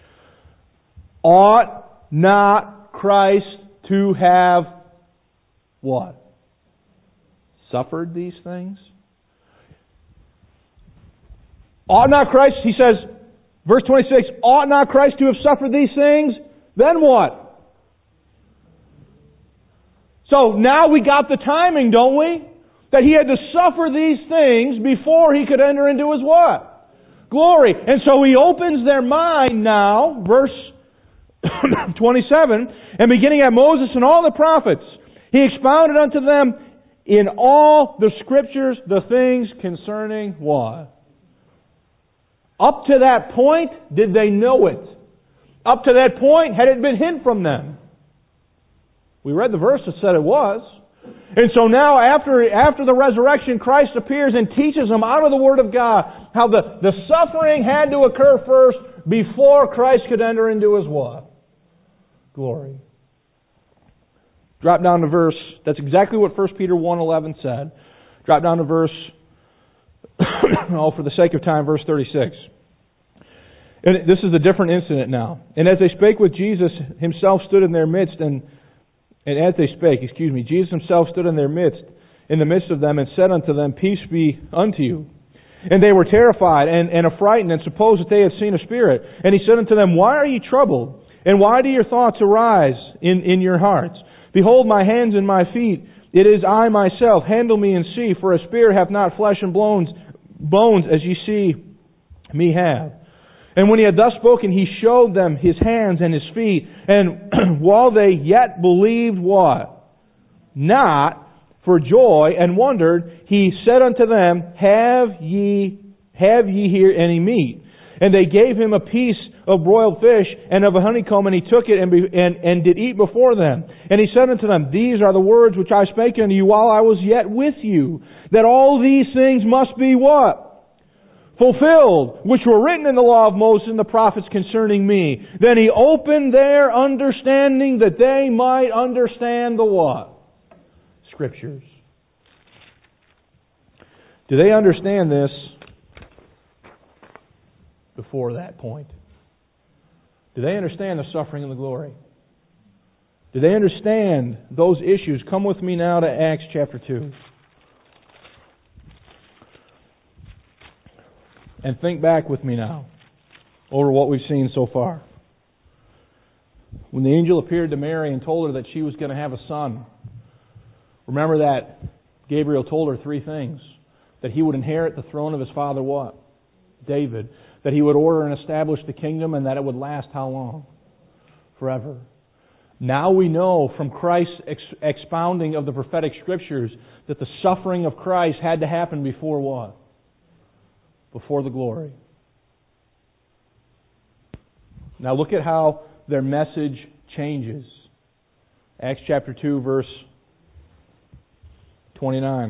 Ought not Christ to have what? Suffered these things? Ought not Christ, he says, verse twenty-six, ought not Christ to have suffered these things? Then what? So now we got the timing, don't we? That He had to suffer these things before He could enter into His what? Glory. And so He opens their mind now, verse twenty-seven, and beginning at Moses and all the prophets, He expounded unto them in all the Scriptures the things concerning what? Up to that point, did they know it? Up to that point, had it been hid from them? We read the verse that said it was. And so now, after, after the resurrection, Christ appears and teaches them out of the Word of God how the, the suffering had to occur first before Christ could enter into His what? Glory. Drop down to verse, that's exactly what First Peter one eleven said. Drop down to verse, oh, for the sake of time, verse thirty-six. And this is a different incident now. And as they spake with Jesus, Himself stood in their midst, and and as they spake, excuse me, Jesus Himself stood in their midst, in the midst of them, and said unto them, Peace be unto you. And they were terrified and, and affrighted, and supposed that they had seen a spirit. And He said unto them, Why are ye troubled? And why do your thoughts arise in, in your hearts? Behold my hands and my feet. It is I myself. Handle me and see, for a spirit hath not flesh and bones, bones as ye see me have. And when He had thus spoken, He showed them His hands and His feet. And while they yet believed what? Not for joy and wondered, He said unto them, Have ye, have ye here any meat? And they gave Him a piece of broiled fish and of a honeycomb, and He took it and, be, and, and did eat before them. And He said unto them, These are the words which I spake unto you while I was yet with you, that all these things must be what? Fulfilled, which were written in the law of Moses and the prophets concerning me. Then He opened their understanding that they might understand the what? Scriptures. Do they understand this before that point? Do they understand the suffering and the glory? Do they understand those issues? Come with me now to Acts chapter two. And think back with me now over what we've seen so far. When the angel appeared to Mary and told her that she was going to have a son, remember that Gabriel told her three things. That he would inherit the throne of his father what? David. That he would order and establish the kingdom, and that it would last how long? Forever. Now we know from Christ's ex- expounding of the prophetic scriptures that the suffering of Christ had to happen before what? Before the glory. Now look at how their message changes. Acts chapter two, verse twenty-nine.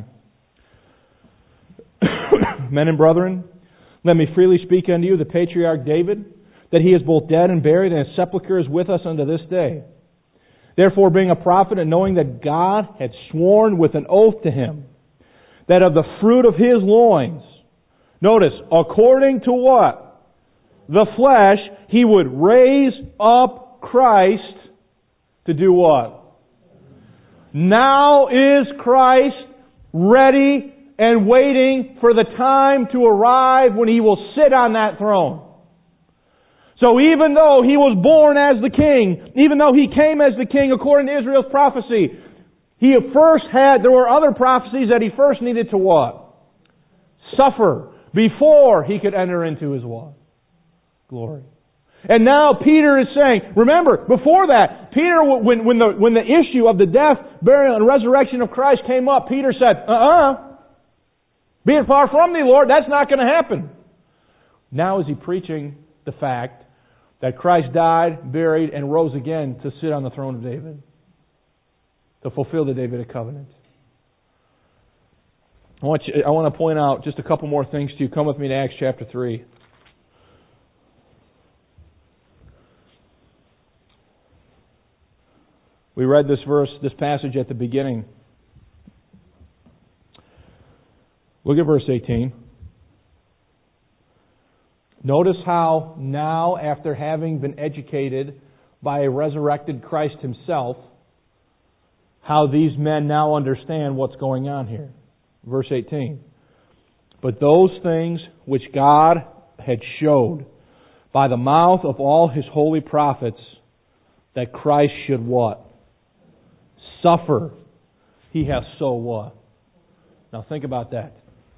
Men and brethren, let me freely speak unto you the patriarch David, that he is both dead and buried, and his sepulchre is with us unto this day. Therefore, being a prophet, and knowing that God had sworn with an oath to him, that of the fruit of his loins, notice, according to what? The flesh, he would raise up Christ to do what? Now is Christ ready and waiting for the time to arrive when He will sit on that throne. So even though He was born as the king, even though He came as the king according to Israel's prophecy, He first had, there were other prophecies that He first needed to what? Suffer before He could enter into His what? Glory. And now Peter is saying, remember, before that, Peter, when, when, the, when the issue of the death, burial, and resurrection of Christ came up, Peter said, uh-uh, be it far from thee, Lord, that's not going to happen. Now is he preaching the fact that Christ died, buried, and rose again to sit on the throne of David, to fulfill the Davidic covenant. I want, you, I want to point out just a couple more things to you. Come with me to Acts chapter three. We read this verse, this passage at the beginning. Look at verse eighteen. Notice how now, after having been educated by a resurrected Christ Himself, how these men now understand what's going on here. Verse eighteen. But those things which God had showed by the mouth of all His holy prophets, that Christ should what? Suffer. He hath so what? Now think about that.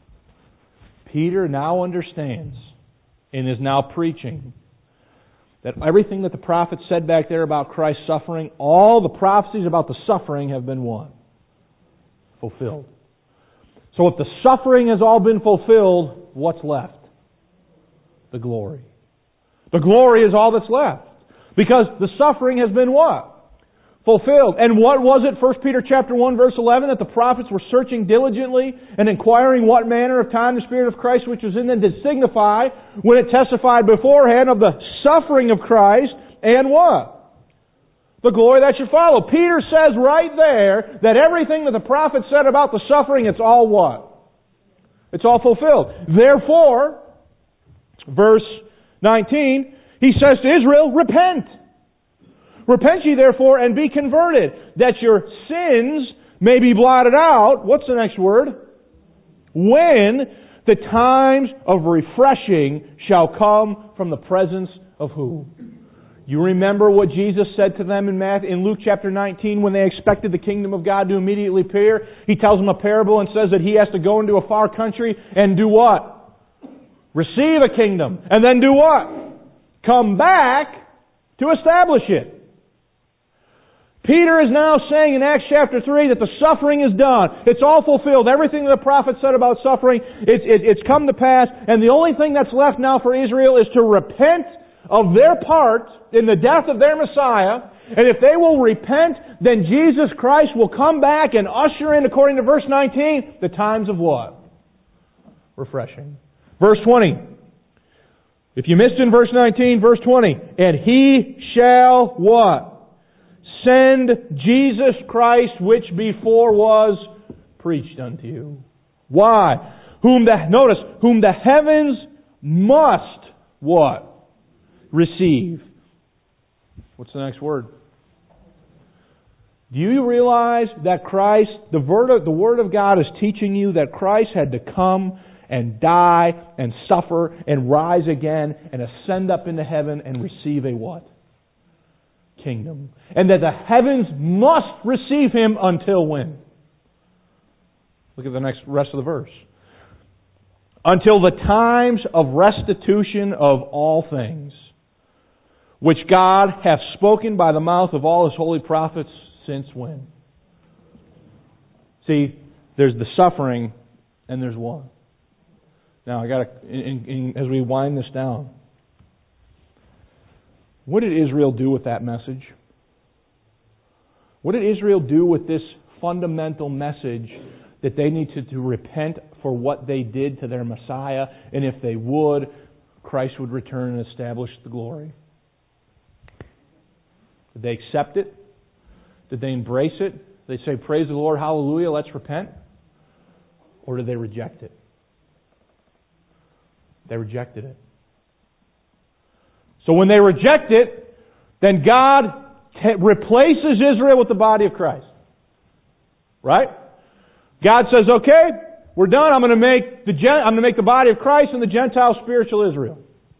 Peter now understands and is now preaching that everything that the prophets said back there about Christ's suffering, all the prophecies about the suffering have been what? Fulfilled. So if the suffering has all been fulfilled, what's left? The glory. The glory is all that's left. Because the suffering has been what? Fulfilled. And what was it, First Peter chapter one, verse eleven, that the prophets were searching diligently and inquiring what manner of time the Spirit of Christ which was in them did signify when it testified beforehand of the suffering of Christ and what? The glory that should follow. Peter says right there that everything that the prophet said about the suffering, it's all what? It's all fulfilled. Therefore, verse nineteen, he says to Israel, repent. Repent ye therefore and be converted, that your sins may be blotted out. What's the next word? When the times of refreshing shall come from the presence of who? You remember what Jesus said to them in Matthew, in Luke chapter nineteen when they expected the kingdom of God to immediately appear? He tells them a parable and says that he has to go into a far country and do what? Receive a kingdom. And then do what? Come back to establish it. Peter is now saying in Acts chapter three that the suffering is done. It's all fulfilled. Everything that the prophet said about suffering, it's, it, it's come to pass. And the only thing that's left now for Israel is to repent of their part in the death of their Messiah. And if they will repent, then Jesus Christ will come back and usher in, according to verse nineteen, the times of what? Refreshing. Verse twenty. If you missed in verse nineteen, verse twenty. And He shall what? Send Jesus Christ, which before was preached unto you. Why? Whom the, notice, whom the heavens must what? Receive. What's the next word? Do you realize that Christ, the word of, the Word of God is teaching you that Christ had to come and die and suffer and rise again and ascend up into heaven and receive a what? Kingdom. And that the heavens must receive Him until when? Look at the next rest of the verse. Until the times of restitution of all things, which God hath spoken by the mouth of all His holy prophets since when? See, there's the suffering and there's one. Now I got to, as we wind this down, what did Israel do with that message? What did Israel do with this fundamental message that they needed to repent for what they did to their Messiah, and if they would, Christ would return and establish the glory? Did they accept it? Did they embrace it? Did they say, praise the Lord, hallelujah, let's repent? Or did they reject it? They rejected it. So when they reject it, then God t- replaces Israel with the body of Christ. Right? God says, okay, we're done. I'm going to make the Gen- I'm going to make the body of Christ and the Gentile spiritual Israel.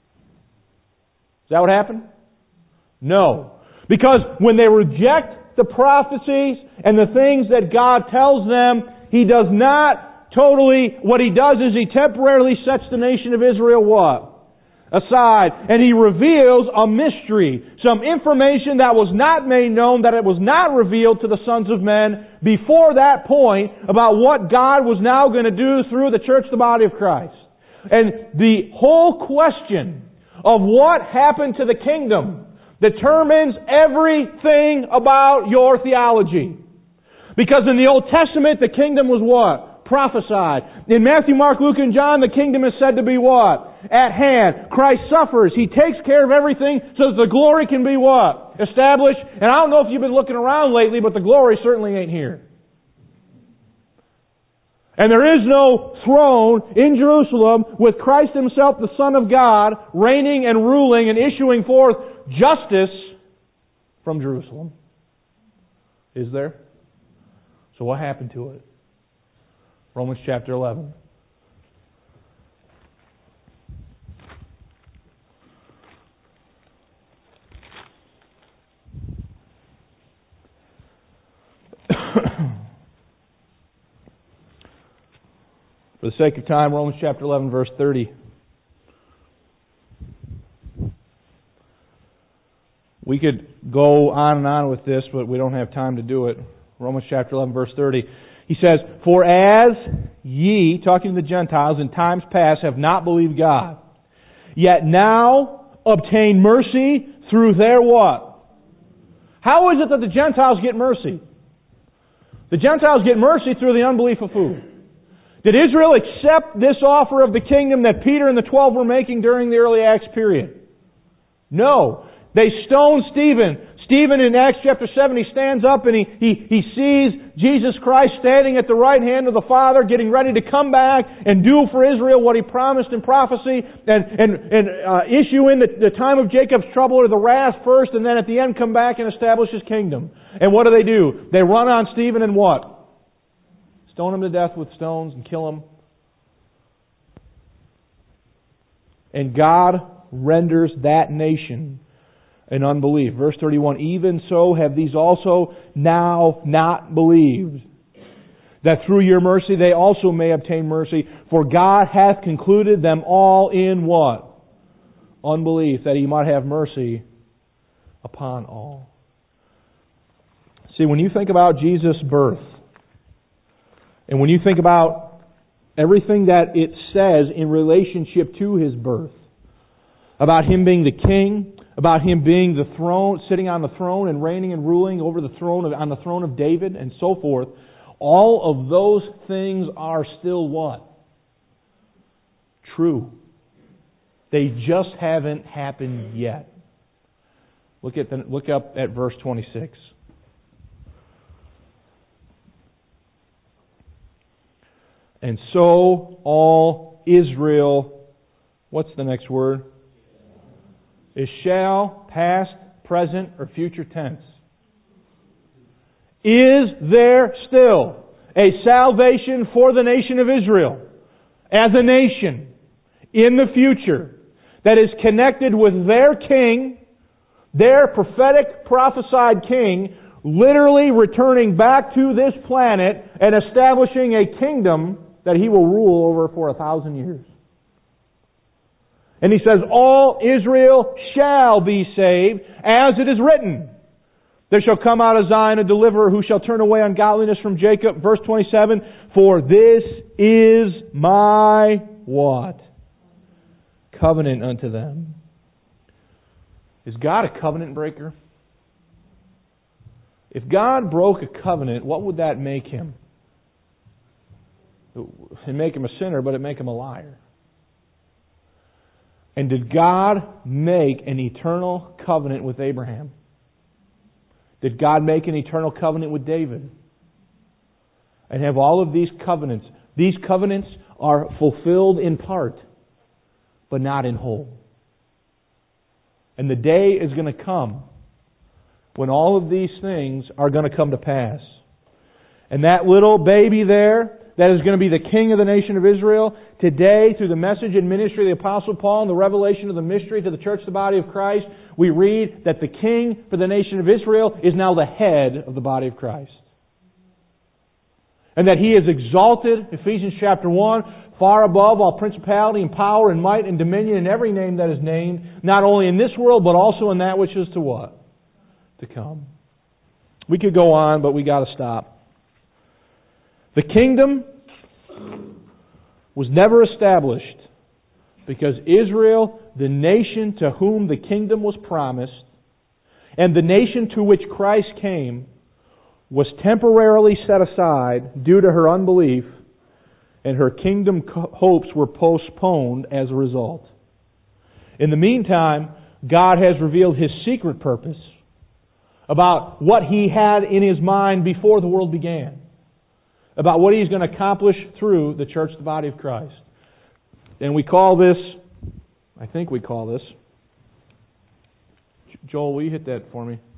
Is that what happened? No. Because when they reject the prophecies and the things that God tells them, He does not totally, what He does is He temporarily sets the nation of Israel what? Aside. And He reveals a mystery. Some information that was not made known, that it was not revealed to the sons of men before that point about what God was now going to do through the church, the body of Christ. And the whole question of what happened to the kingdom determines everything about your theology. Because in the Old Testament, the kingdom was what? Prophesied. In Matthew, Mark, Luke, and John, the kingdom is said to be what? At hand. Christ suffers. He takes care of everything so that the glory can be what? Established. And I don't know if you've been looking around lately, but the glory certainly ain't here. And there is no throne in Jerusalem with Christ Himself, the Son of God, reigning and ruling and issuing forth justice from Jerusalem. Is there? So what happened to it? Romans chapter eleven. For the sake of time, Romans chapter eleven, verse thirty. We could go on and on with this, but we don't have time to do it. Romans chapter eleven, verse thirty. He says, "For as ye," talking to the Gentiles, "in times past have not believed God, yet now obtain mercy through their" what? How is it that the Gentiles get mercy? The Gentiles get mercy through the unbelief of who? Did Israel accept this offer of the kingdom that Peter and the twelve were making during the early Acts period? No. They stoned Stephen. Stephen in Acts chapter seven, he stands up and he, he, he sees Jesus Christ standing at the right hand of the Father, getting ready to come back and do for Israel what He promised in prophecy and, and, and uh, issue in the, the time of Jacob's trouble or the wrath first, and then at the end come back and establish His kingdom. And what do they do? They run on Stephen and what? Stone him to death with stones and kill him. And God renders that nation in unbelief. Verse thirty-one, "Even so have these also now not believed, that through your mercy they also may obtain mercy. For God hath concluded them all in" what? Unbelief, that He might have mercy upon all. See, when you think about Jesus' birth, and when you think about everything that it says in relationship to His birth, about Him being the King, about Him being the throne, sitting on the throne and reigning and ruling over the throne of, on the throne of David and so forth, all of those things are still what? True. They just haven't happened yet. Look at the, look up at verse twenty-six. "And so all Israel," what's the next word? Is shall, past, present, or future tense. Is there still a salvation for the nation of Israel as a nation in the future that is connected with their king, their prophetic prophesied king, literally returning back to this planet and establishing a kingdom that He will rule over for a thousand years? And He says, all Israel shall be saved, as it is written. There shall come out of Zion a deliverer who shall turn away ungodliness from Jacob. Verse twenty-seven, "For this is my" what? "Covenant unto them." Is God a covenant breaker? If God broke a covenant, what would that make Him? It'd make Him a sinner, but it'd make Him a liar. And did God make an eternal covenant with Abraham? Did God make an eternal covenant with David? And have all of these covenants, these covenants are fulfilled in part, but not in whole. And the day is going to come when all of these things are going to come to pass. And that little baby there, that is going to be the king of the nation of Israel, today, through the message and ministry of the Apostle Paul and the revelation of the mystery to the church, the body of Christ, we read that the king for the nation of Israel is now the head of the body of Christ. And that He is exalted, Ephesians chapter one, far above all principality and power and might and dominion and every name that is named, not only in this world, but also in that which is to what? To come. We could go on, but we got to stop. The kingdom was never established because Israel, the nation to whom the kingdom was promised, and the nation to which Christ came, was temporarily set aside due to her unbelief, and her kingdom hopes were postponed as a result. In the meantime, God has revealed His secret purpose about what He had in His mind before the world began, about what He's going to accomplish through the church, the body of Christ. And we call this, I think we call this, Joel, will you hit that for me?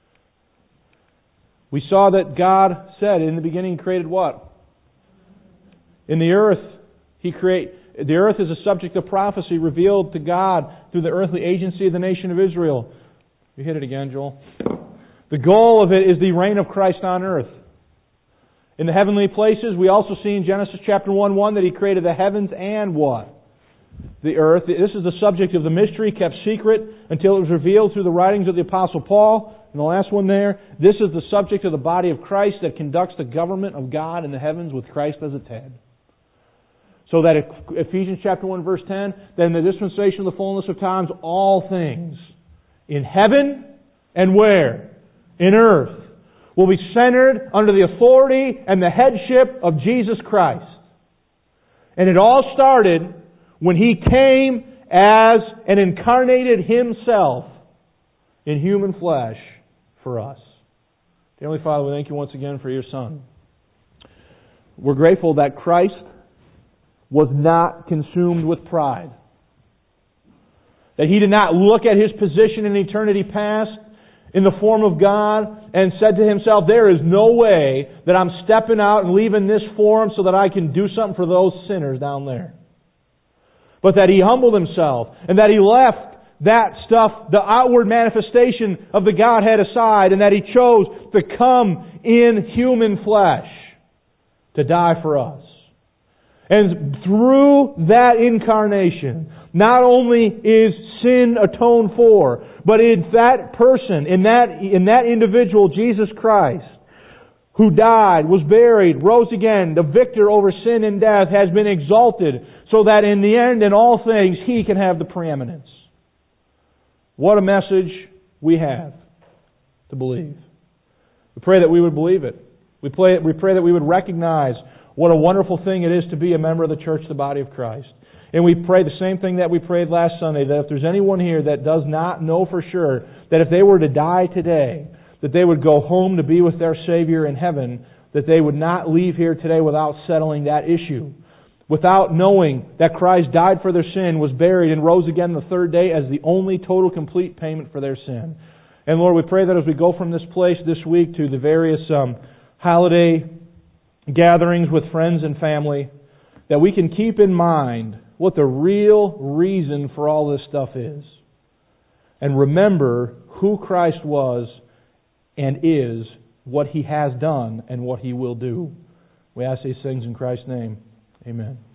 We saw that God said in the beginning He created what? In the earth, He create the earth is a subject of prophecy revealed to God through the earthly agency of the nation of Israel. You hit it again, Joel. The goal of it is the reign of Christ on earth. In the heavenly places, we also see in Genesis chapter one one that He created the heavens and what? The earth. This is the subject of the mystery kept secret until it was revealed through the writings of the Apostle Paul. And the last one there, this is the subject of the body of Christ that conducts the government of God in the heavens with Christ as its head. So that Ephesians chapter one verse ten, that in the dispensation of the fullness of times, all things in heaven and where? In earth will be centered under the authority and the headship of Jesus Christ. And it all started when He came as and incarnated Himself in human flesh for us. Dear Heavenly Father, we thank You once again for Your Son. We're grateful that Christ was not consumed with pride. That He did not look at His position in eternity past in the form of God and said to Himself, there is no way that I'm stepping out and leaving this form so that I can do something for those sinners down there. But that He humbled Himself and that He left that stuff, the outward manifestation of the Godhead aside, and that He chose to come in human flesh to die for us. And through that incarnation, not only is sin atoned for, but in that person, in that, in that individual, Jesus Christ, who died, was buried, rose again, the victor over sin and death, has been exalted, so that in the end, in all things, He can have the preeminence. What a message we have to believe. We pray that we would believe it. We pray, we pray that we would recognize what a wonderful thing it is to be a member of the church, the body of Christ. And we pray the same thing that we prayed last Sunday, that if there's anyone here that does not know for sure that if they were to die today, that they would go home to be with their Savior in heaven, that they would not leave here today without settling that issue. Without knowing that Christ died for their sin, was buried, and rose again the third day as the only total complete payment for their sin. And Lord, we pray that as we go from this place this week to the various um, holiday gatherings with friends and family, that we can keep in mind what the real reason for all this stuff is. And remember who Christ was and is, what He has done and what He will do. We ask these things in Christ's name. Amen.